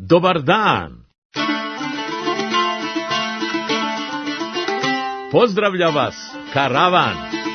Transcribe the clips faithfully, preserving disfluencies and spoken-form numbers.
Dobar dan! Pozdravlja vas karavan!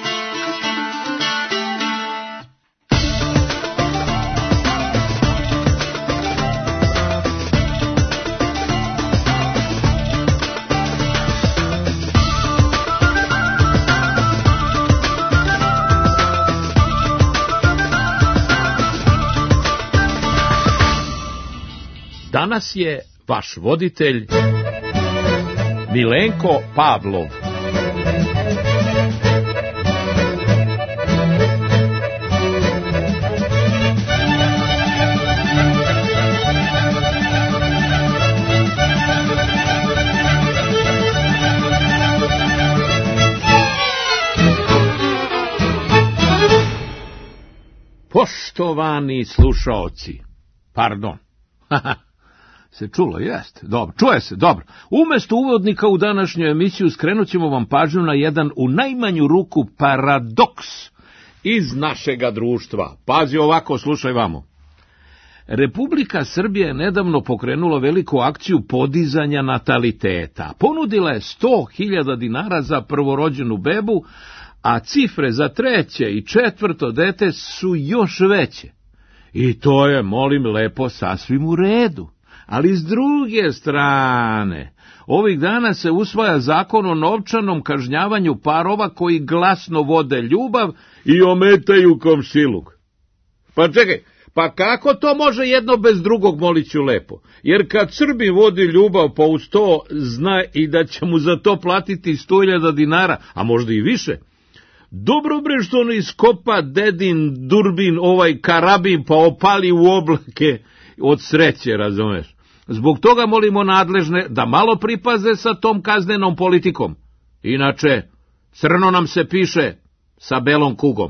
Danas je vaš voditelj Milenko Pavlov. Poštovani slušaoci, pardon, se čulo, jest, dobro, čuje se, dobro. Umesto uvodnika u današnju emisiju skrenut ćemo vam pažnju na jedan u najmanju ruku paradoks iz našega društva. Pazi ovako, slušaj vamo. Republika Srbija je nedavno pokrenula veliku akciju podizanja nataliteta. Ponudila je sto hiljada dinara za prvorođenu bebu, a cifre za treće i četvrto dete su još veće. I to je, molim lepo, sasvim u redu. Ali s druge strane, ovih dana se usvaja zakon o novčanom kažnjavanju parova koji glasno vode ljubav i ometaju komšiluk. Pa čekaj, pa kako to može jedno bez drugog, moliću lepo? Jer kad Srbin vodi ljubav pa uz to zna i da će mu za to platiti sto hiljada dinara, a možda i više. Dobro bre što ne iskopa dedin Durbin ovaj karabin pa opali u oblake od sreće, razumeš? Zbog toga molimo nadležne da malo pripaze sa tom kaznenom politikom. Inače, crno nam se piše sa belom kugom.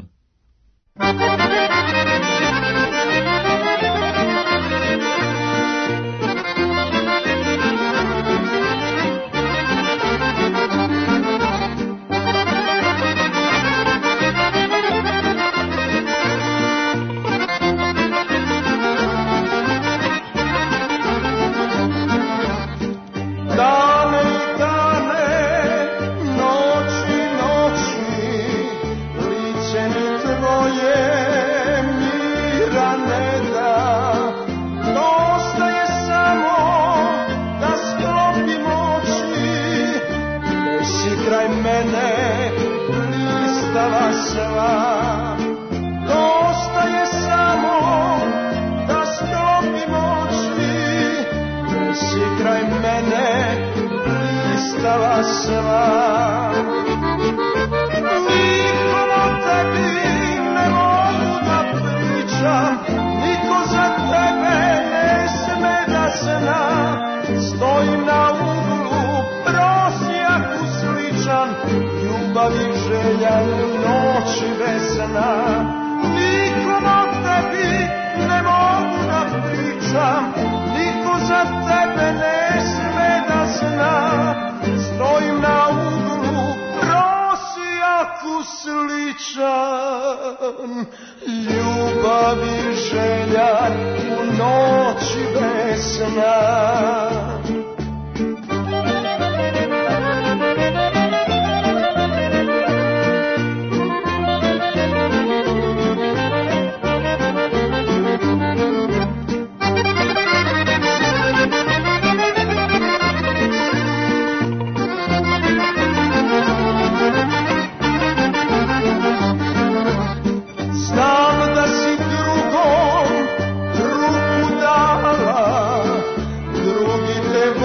Drugom ruku dala, drugi te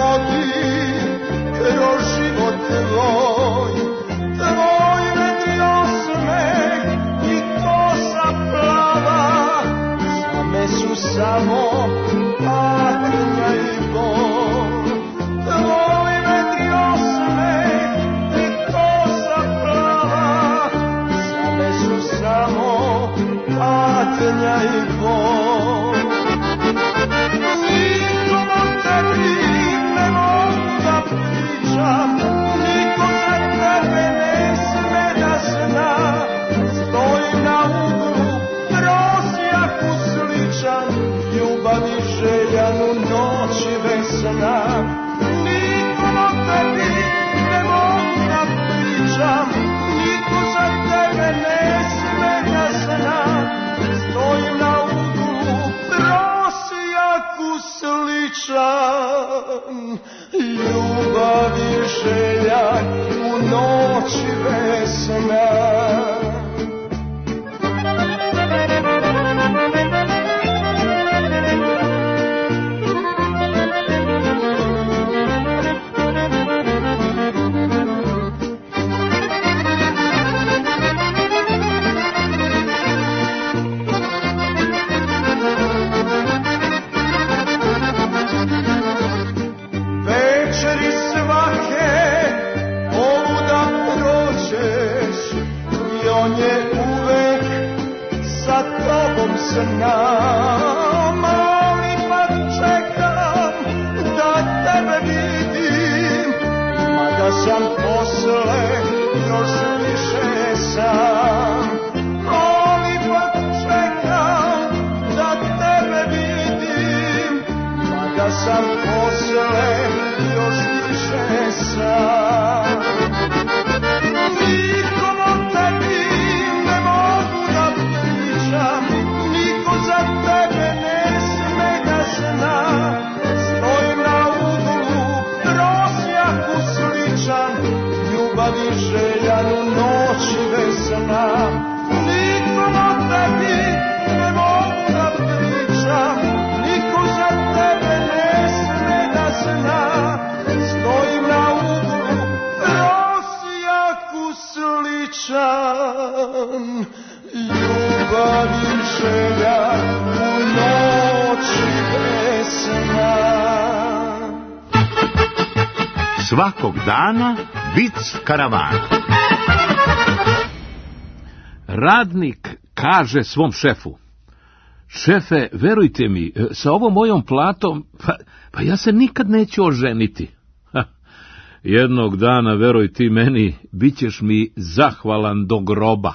sna. Nikom o tebi ne mogu da pričam, niko za tebe ne sme da zna. Stojim na uglu, prosjaku sličan, ljubav i želja u noći bez sna. Znam, ali ipak čekam da tebe vidim, mada sam posle još više sam. Ali ipak čekam da tebe vidim, mada sam posle još više sam. Nikom o tebi ne mogu da pričam, za tebe ne sme da zna. Stojim na uglu, prosjaku sličan, ljubav i željan u noći bez sna. Nikom o tebi ne mogu da pričam, niko za tebe ne sme da zna. Stojim na uglu, prosjaku sličan, ljubav i želja u noći bez sna. Svakog dana vic karavana. Radnik kaže svom šefu: šefe, verujte mi, sa ovom mojom platom, pa, pa ja se nikad neću oženiti. Ha, jednog dana, veruj ti meni, bit ćeš mi zahvalan do groba.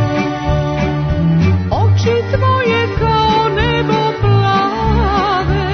Oči tvoje kao nebo plave,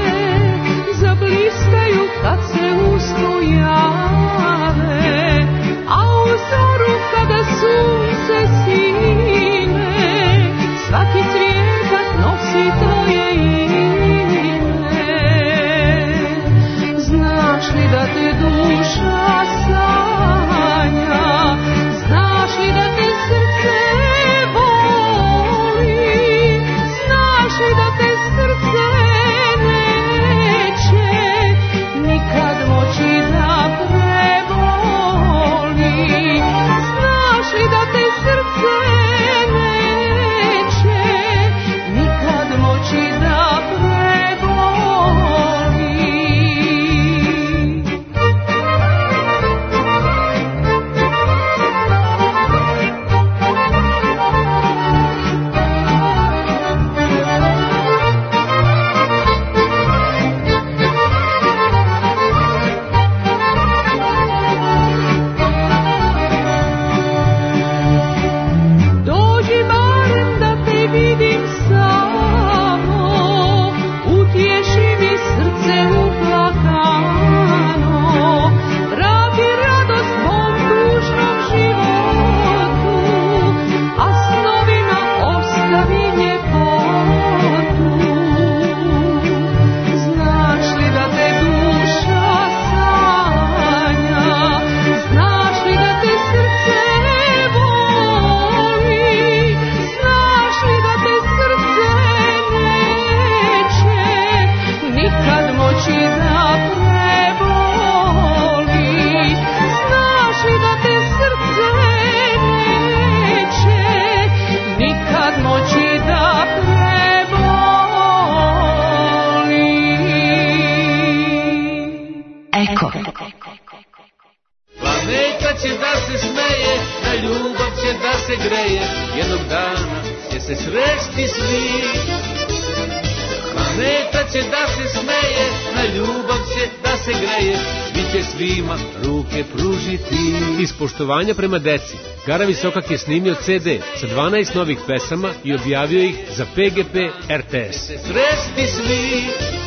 će da se smeje, na ljubav će da se greje, svi će svima ruke pružiti. Iz poštovanja prema deci, Gara Visokak je snimio ce de sa dvanaest novih pesama i objavio ih za pe ge pe er te es. Srećni svi.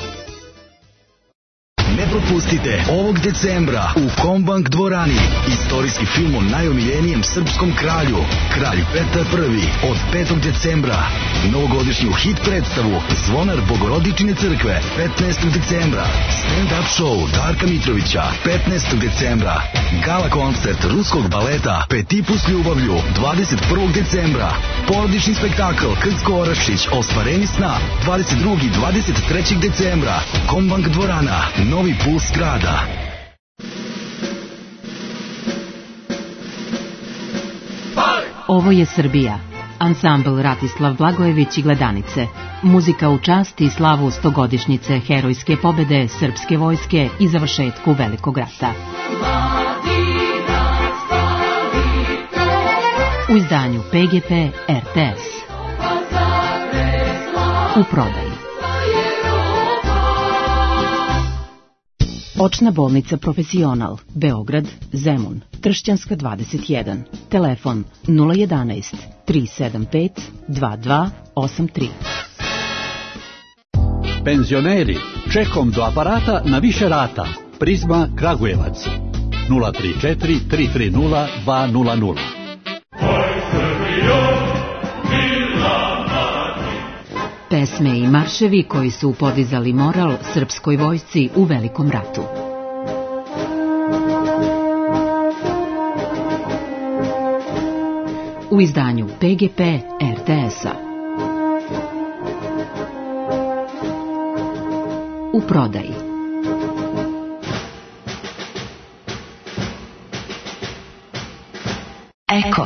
Ne propustite ovog decembra u Kombank dvorani istorijski film o najomiljenijem srpskom kralju, kralj Petar Prvi, od petog decembra. Novogodišnju hit predstavu Zvonar Bogorodičine crkve petnaestog decembra. Stand-up show Darka Mitrovića petnaestog decembra. Gala koncert ruskog baleta Petipu s ljubavlju dvadeset prvog decembra. Porodični spektakl Krcko Orašić Ostvarenje sna dvadeset drugog i dvadeset trećeg decembra. Kombank dvorana, novi puls grada. Ovo je Srbija. Ansambl Ratislav Blagojević i Gledanice. Muzika u čast i slavu stogodišnjice herojske pobede srpske vojske i završetku Velikog rata. U izdanju pe ge pe er te es. U prodaji. Očna bolnica Profesional, Beograd, Zemun, Tršćanska dvadeset jedan. Telefon nula jedanaest tri sedam pet dva dva osam tri. Penzioneri, čekom do aparata na više rata. Prizma Kragujevac nula tri četiri tri tri nula dva nula nula. Pesme i marševi koji su podizali moral srpskoj vojsci u Velikom ratu. U izdanju pe ge pe er te es-a. U prodaji. Eko.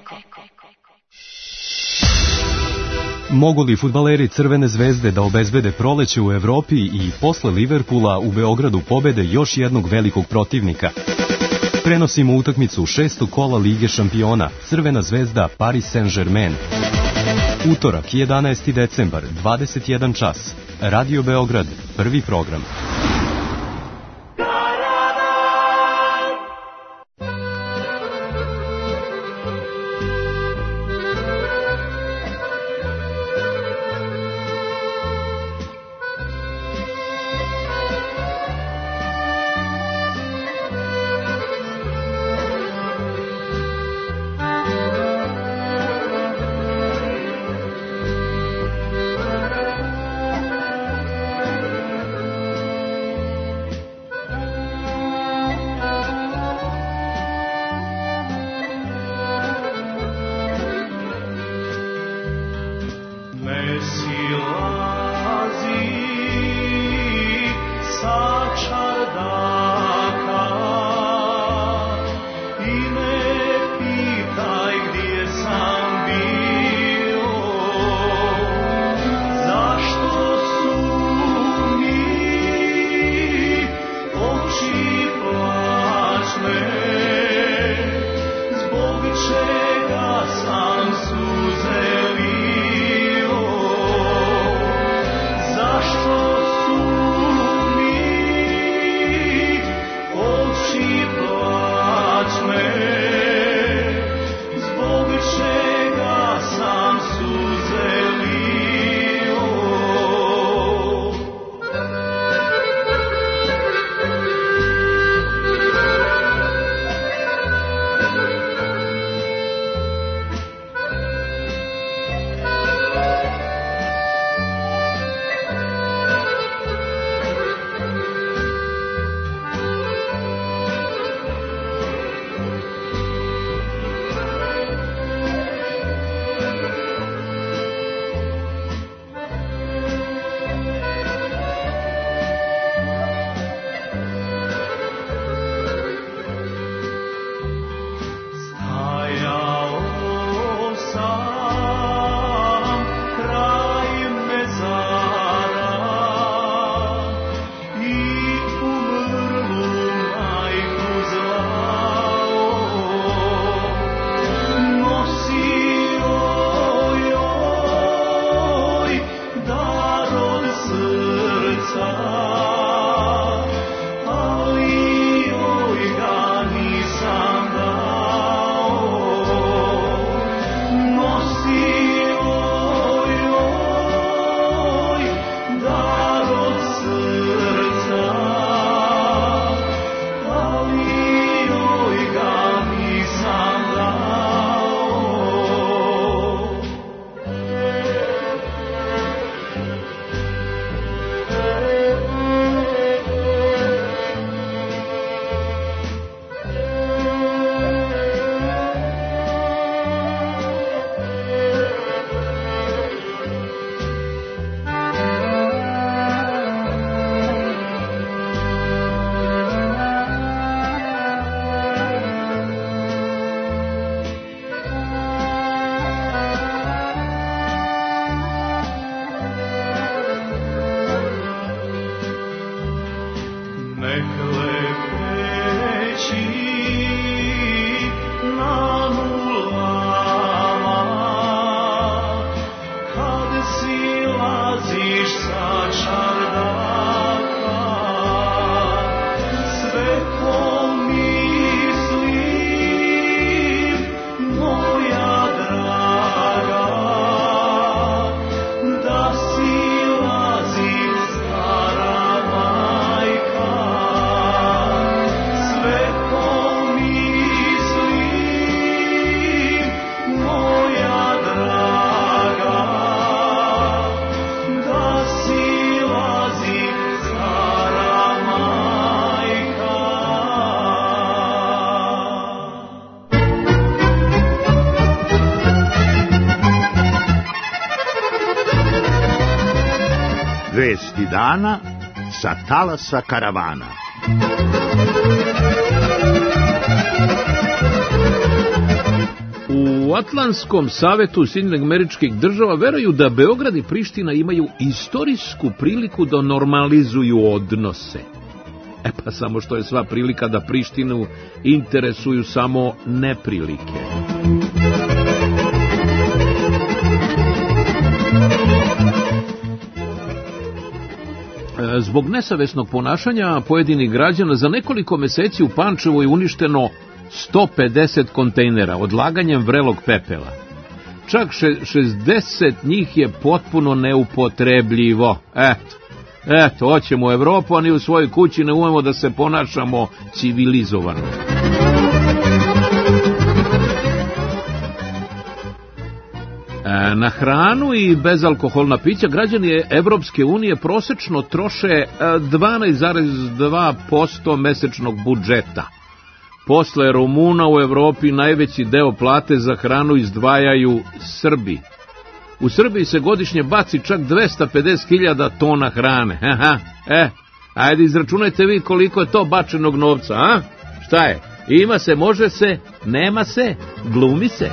Mogu li fudbaleri Crvene zvezde da obezbede proleće u Evropi i posle Liverpula u Beogradu pobede još jednog velikog protivnika? Prenosimo utakmicu šestog kola Lige šampiona Crvena zvezda Paris Saint-Germain. Utorak, jedanaesti decembar, dvadeset jedan čas. Radio Beograd, prvi program. Vesti dana sa talasa karavana. U Atlantskom savetu Sjedinjenih Američkih Država veruju da Beograd i Priština imaju istorijsku priliku da normalizuju odnose. E pa samo što je sva prilika da Prištinu interesuju samo neprilike. Zbog nesavesnog ponašanja pojedinih građana za nekoliko meseci u Pančevu je uništeno sto pedeset kontejnera odlaganjem vrelog pepela. Čak šezdeset njih je potpuno neupotrebljivo. Eto, eto, hoćemo u Evropu, a ni u svojoj kući ne umemo da se ponašamo civilizovano. Na hranu i bezalkoholna pića građani Evropske unije prosečno troše dvanaest zarez dva posto mesečnog budžeta. Posle Rumuna u Evropi najveći deo plate za hranu izdvajaju Srbi. U Srbiji se godišnje baci čak dvesta pedeset hiljada tona hrane. Aha, e, ajde izračunajte vi koliko je to bačenog novca, a? Šta je? Ima se, može se, nema se, glumi se.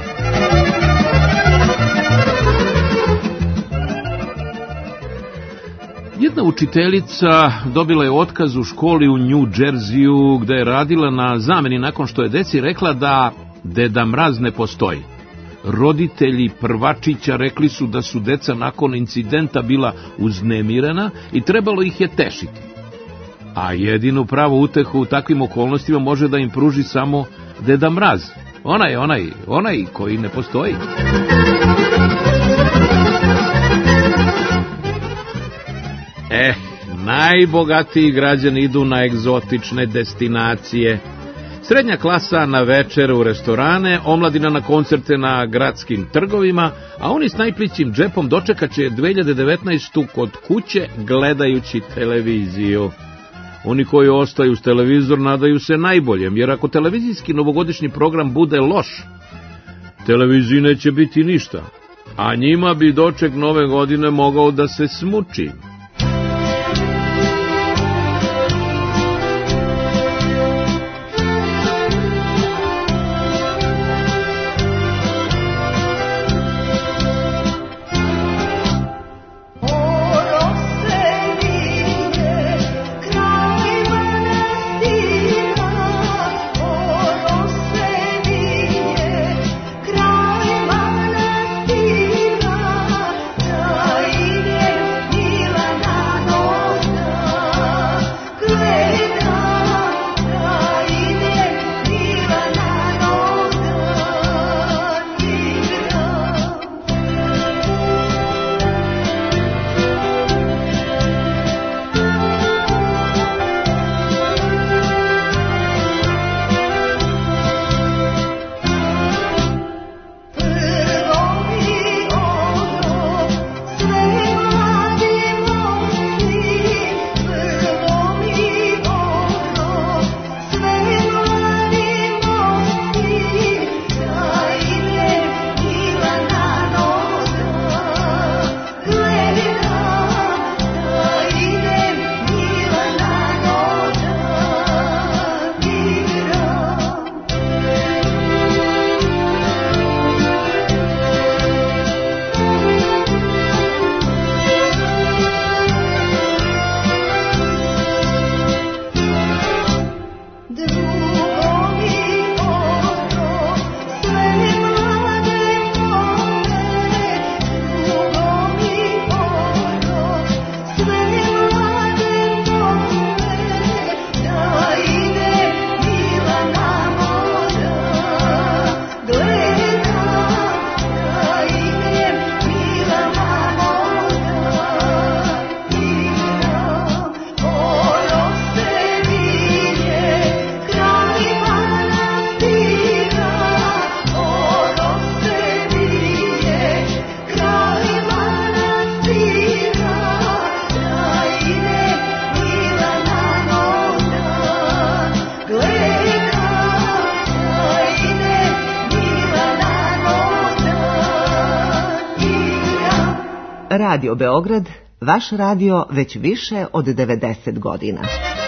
Jedna učiteljica dobila je otkaz u školi u New Jerseyu, gde je radila na zameni nakon što je deci rekla da Deda Mraz ne postoji. Roditelji prvačića rekli su da su deca nakon incidenta bila uznemirena i trebalo ih je tešiti. A jedinu pravu utehu u takvim okolnostima može da im pruži samo Deda Mraz. Onaj, onaj, onaj koji ne postoji. Eh, najbogatiji građani idu na egzotične destinacije. Srednja klasa na večere u restorane, omladina na koncerte na gradskim trgovima, a oni s najplićim džepom dočekat će dve hiljade devetnaestu. kod kuće gledajući televiziju. Oni koji ostaju s televizor nadaju se najboljem, jer ako televizijski novogodišnji program bude loš, televiziji neće biti ništa, a njima bi doček nove godine mogao da se smuči. Mila Radio Beograd, vaš radio već više od devedeset godina.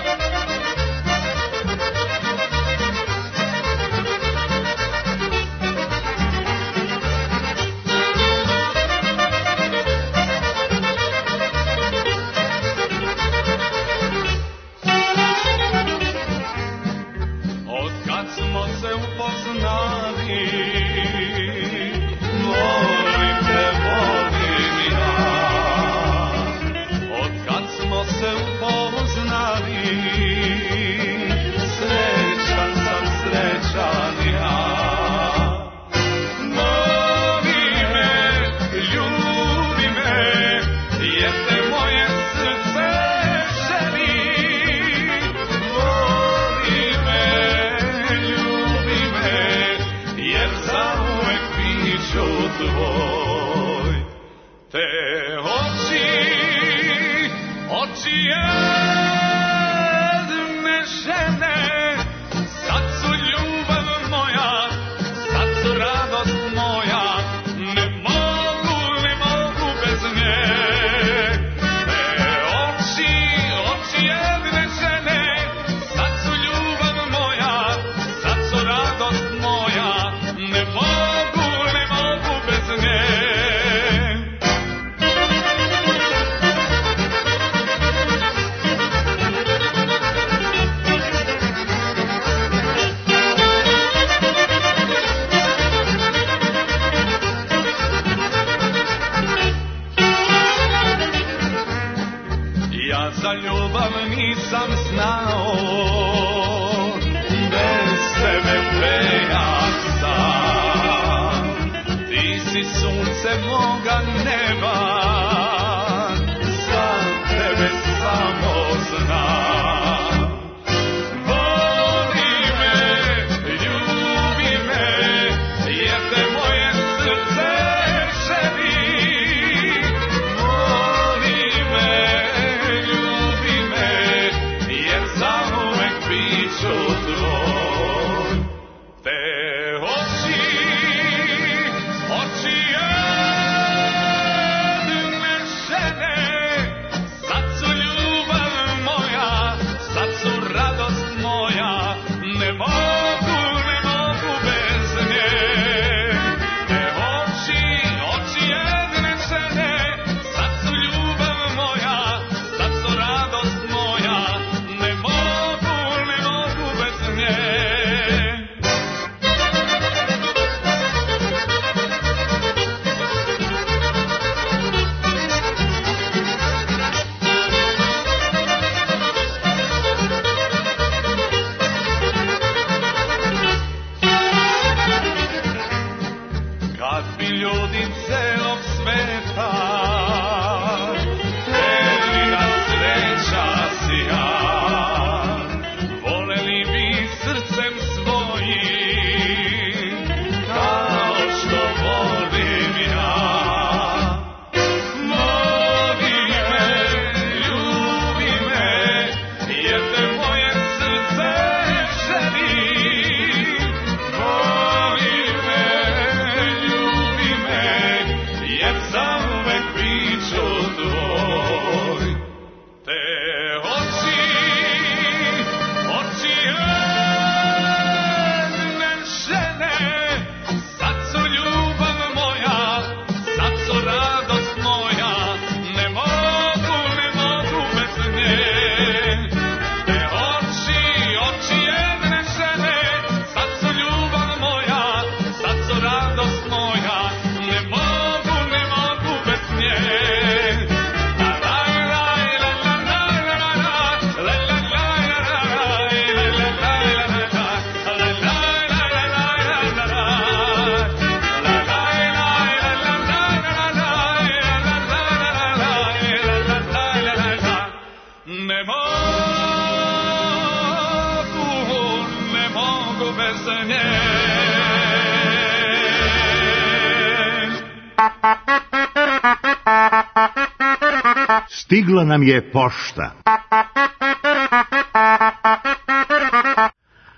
Stigla nam je pošta.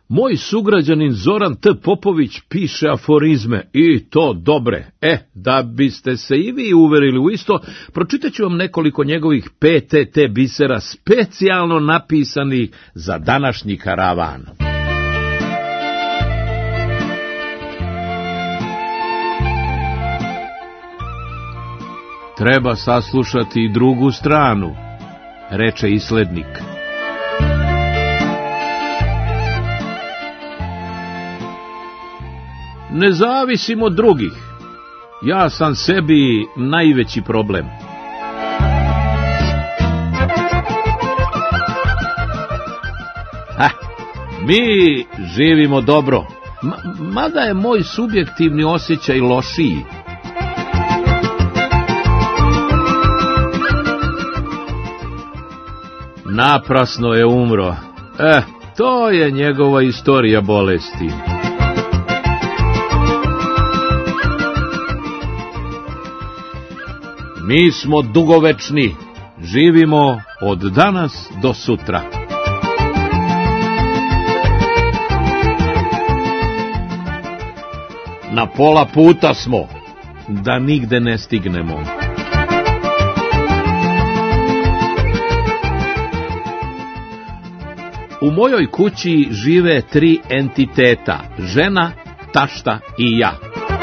Moj sugrađanin Zoran T. Popović piše aforizme, i to dobre. E, da biste se i vi uverili u isto, pročitat ću vam nekoliko njegovih P T T bisera specijalno napisanih za današnji karavan. Treba saslušati i drugu stranu, reče islednik. Ne zavisim od drugih. Ja sam sebi najveći problem. Ha, mi živimo dobro, M- mada je moj subjektivni osjećaj lošiji. Naprasno je umro. Eh, to je njegova istorija bolesti. Mi smo dugovečni, živimo od danas do sutra. Na pola puta smo, da nigde ne stignemo. U mojoj kući žive tri entiteta, žena, tašta i ja.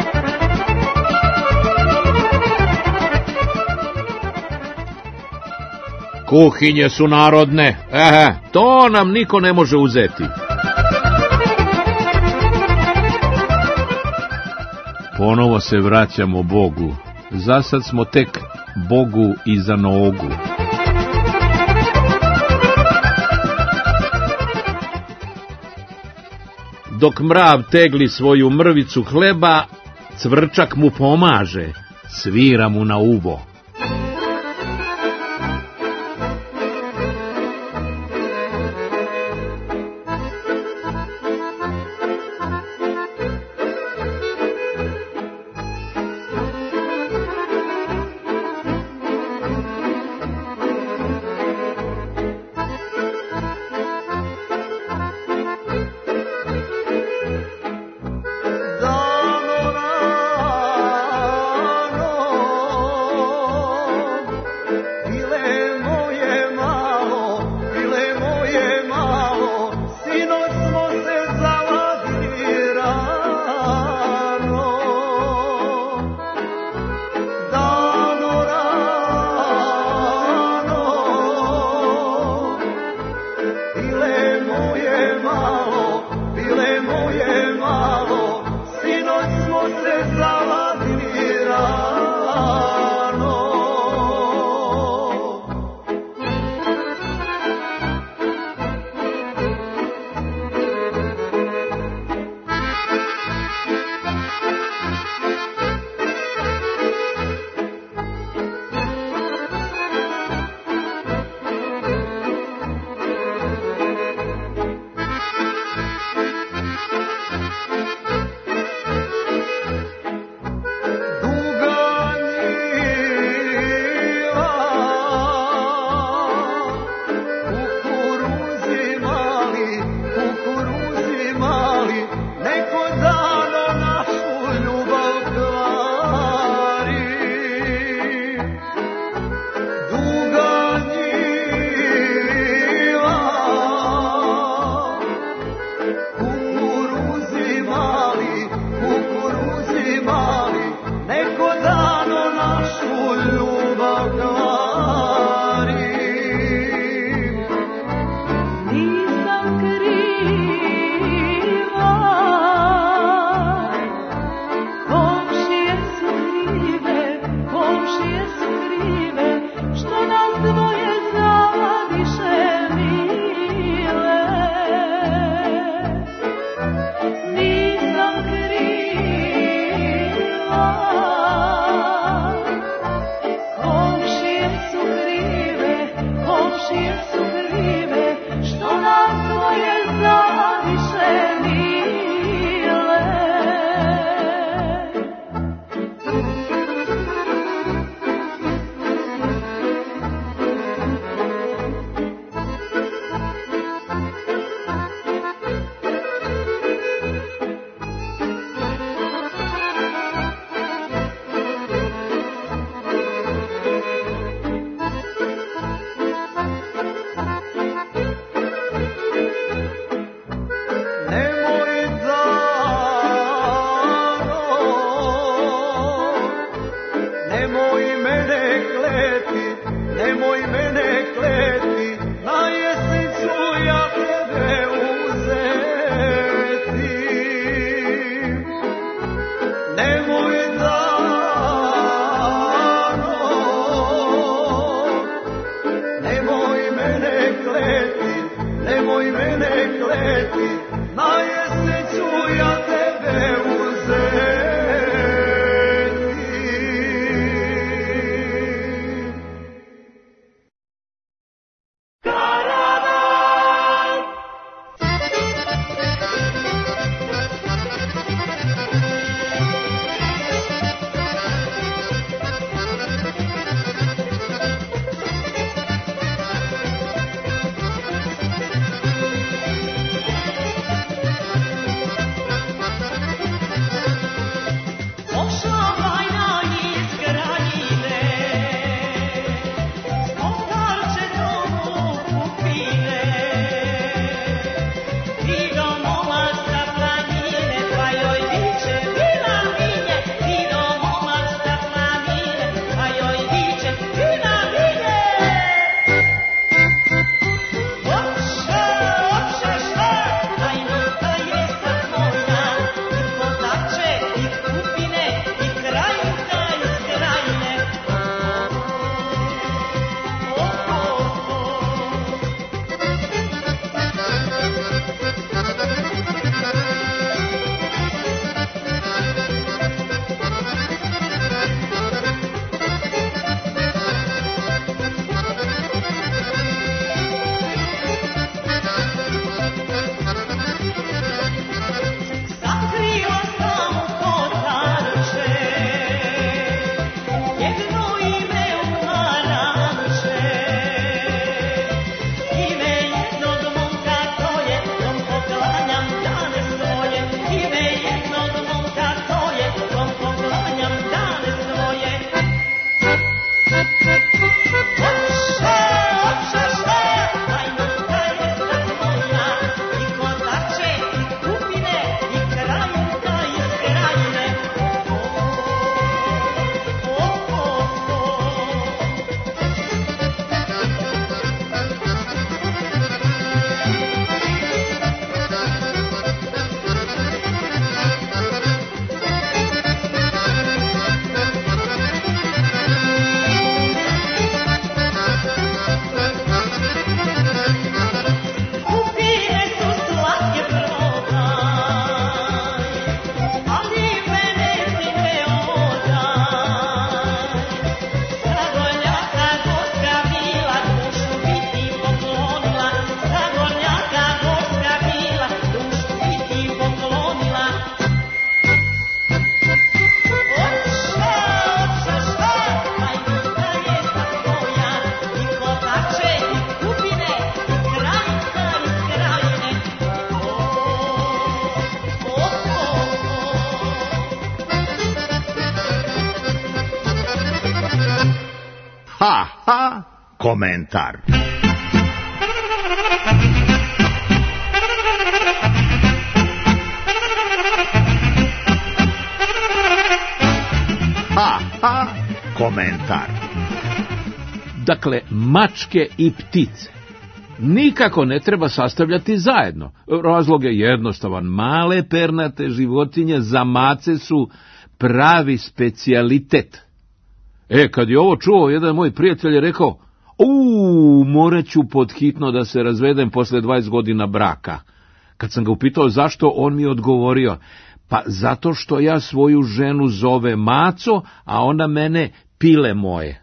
Kuhinje su narodne, ehe, to nam niko ne može uzeti. Ponovo se vraćamo Bogu, zasad smo tek Bogu iza nogu. Dok mrav tegli svoju mrvicu hleba, cvrčak mu pomaže, svira mu na uvo. komentar. Ha, ha, komentar. Dakle, mačke i ptice nikako ne treba sastavljati zajedno. Razlog je jednostavan. Male pernate životinje za mace su pravi specijalitet. E, kad je ovo čuo, jedan moj prijatelj je rekao, uuu, morat ću podhitno da se razvedem posle dvadeset godina braka. Kad sam ga upitao zašto, on mi je odgovorio, pa zato što ja svoju ženu zove Maco, a ona mene Pile moje.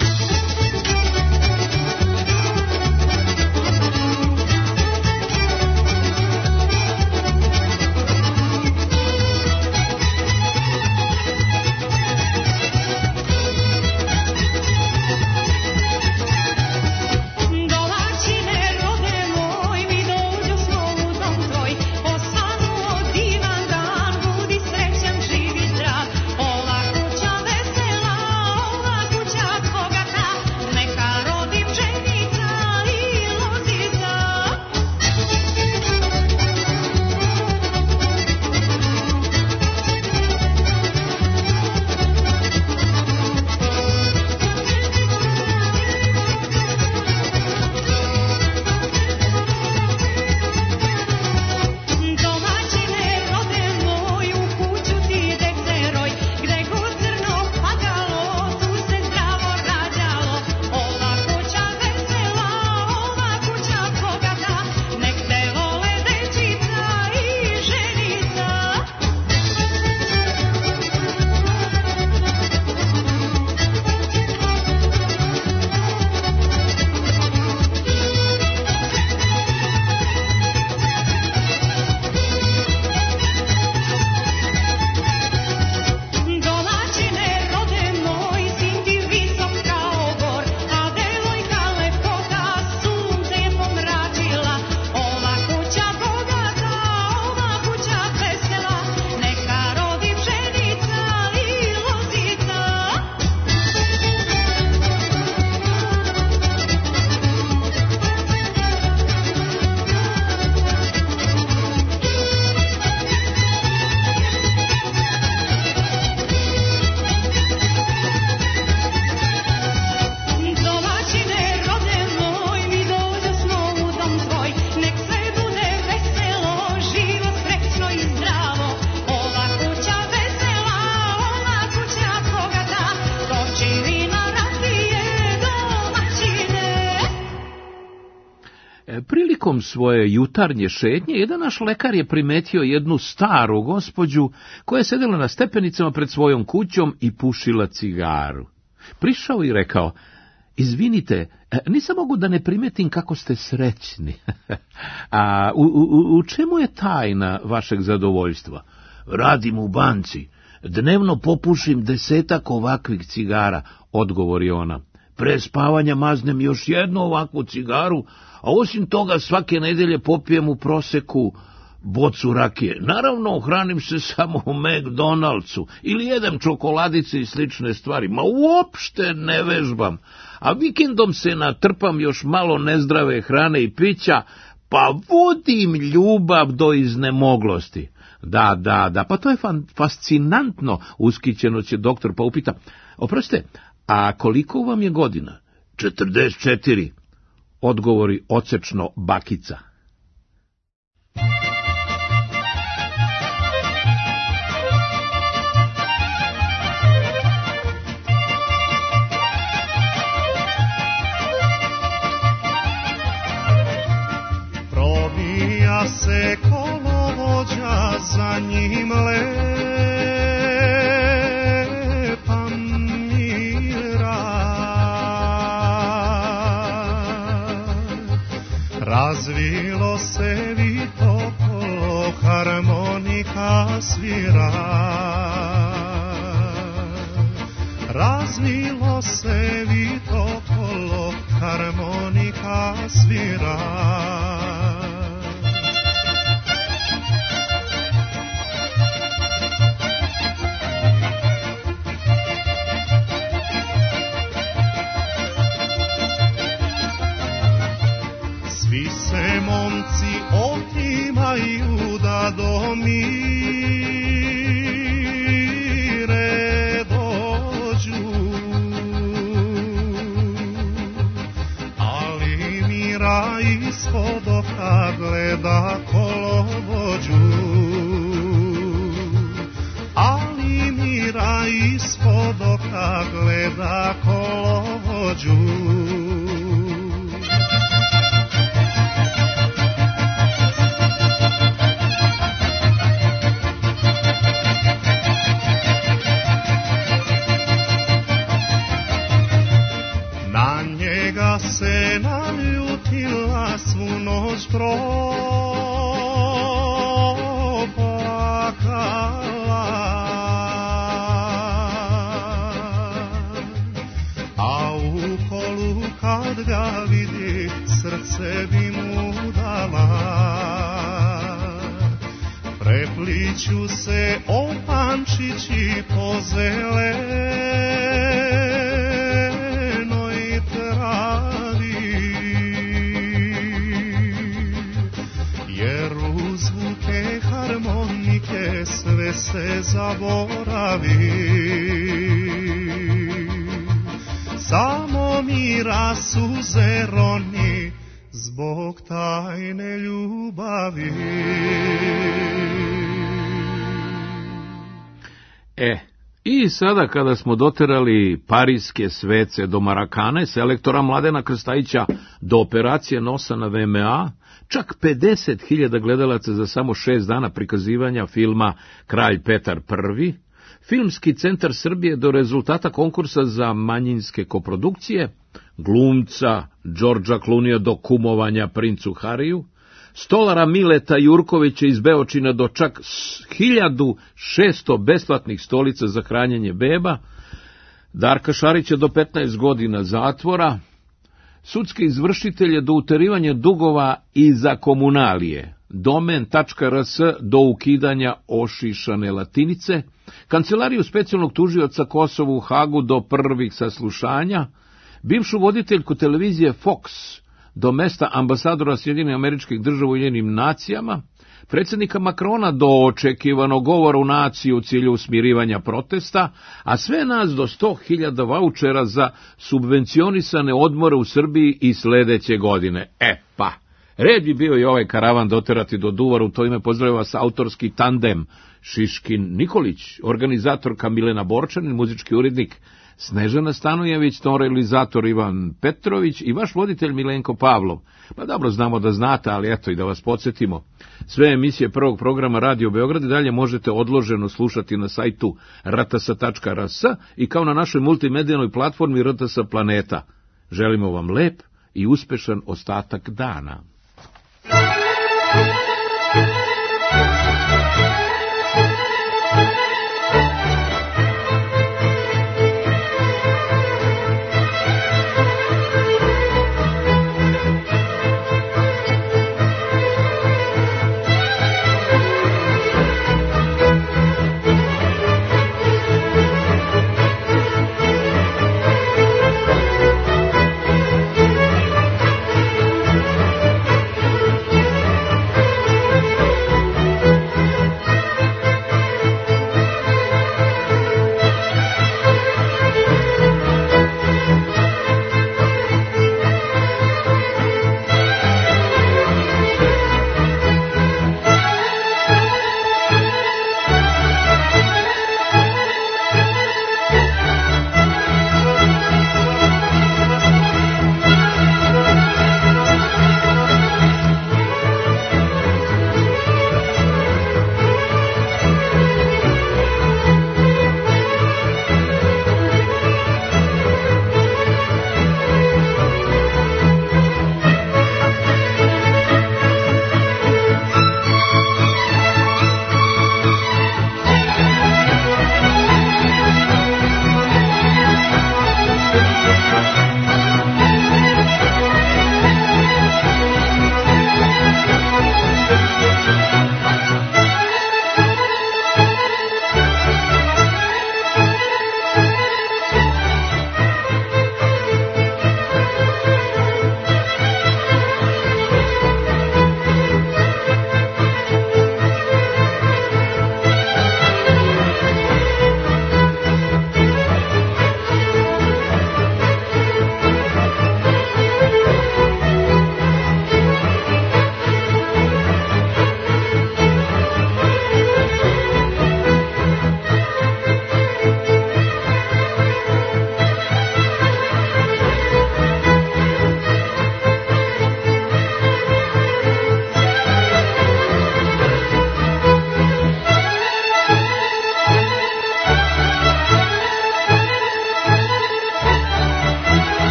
Prilikom svoje jutarnje šetnje, jedan naš lekar je primetio jednu staru gospođu koja je sedela na stepenicama pred svojom kućom i pušila cigaru. Prišao i rekao, izvinite, nisam mogu da ne primetim kako ste srećni. A u, u, u čemu je tajna vašeg zadovoljstva? Radim u banci, dnevno popušim desetak ovakvih cigara, odgovori ona. Pre spavanja maznem još jednu ovakvu cigaru, a osim toga svake nedelje popijem u proseku bocu rakije. Naravno, hranim se samo u McDonald'su ili jedem čokoladice i slične stvari. Ma uopšte ne vežbam. A vikendom se natrpam još malo nezdrave hrane i pića, pa vodim ljubav do iznemoglosti. Da, da, da, pa to je fascinantno, uskićeno će doktor, pa upita. Oprostite, a koliko vam je godina? Četrdeset četiri, odgovori ocečno bakica. Provija se kolovođa, za njim lepa mira. Razvilo se vito kolo, harmonika svira. Razvilo se vito kolo, harmonika svira. Svi se momci otimaju da do mire dođu, ali mira ispod oka gleda kolovođu, ali mira ispod oka gleda kolovođu. Na njega se naljutila svu noć propakala, a u kolu kad ga vidi srce bi mu dala. Prepliću se opančići po zelenoj travi, jer u zvuke harmonike sve se zaboravi. Samo mira suze roni zbog tajne ljubavi. E, i sada kada smo doterali parijske svece do Marakane, selektora Mladena Krstajića do operacije nosa na V M A, čak pedeset hiljada gledalaca za samo šest dana prikazivanja filma Kralj Petar Prvi, Filmski centar Srbije do rezultata konkursa za manjinske koprodukcije, glumca Đorđa Klunija do kumovanja princu Hariju, stolara Mileta Jurkovića iz Beočina do čak hiljadu šesto besplatnih stolica za hranjenje beba, Darka Šarića do petnaest godina zatvora, sudske izvršitelje do uterivanja dugova i za komunalije, domen tačka r s do ukidanja ošišane latinice, kancelariju specijalnog tužioca Kosova u Hagu do prvih saslušanja, bivšu voditeljku televizije Fox do mesta ambasadora Sjedinjenih Američkih Država u njenim nacijama, predsjednika Makrona do očekivanog govora u naciji u cilju smirivanja protesta, a sve nas do sto hiljada vaučera za subvencionisane odmore u Srbiji i sledeće godine. E pa, red bi bio i ovaj karavan doterati do Duvara, u to ime pozdravlja vas autorski tandem Šiškin Nikolić, organizatorka Milena Borčanin, muzički urednik Snežana Stanojević, ton realizator Ivan Petrović i vaš voditelj Milenko Pavlov. Pa dobro, znamo da znate, ali eto i da vas podsjetimo. Sve emisije prvog programa Radio Beograd i dalje možete odloženo slušati na sajtu r t s tačka r s i kao na našoj multimedijalnoj platformi R T S Planeta. Želimo vam lep i uspešan ostatak dana.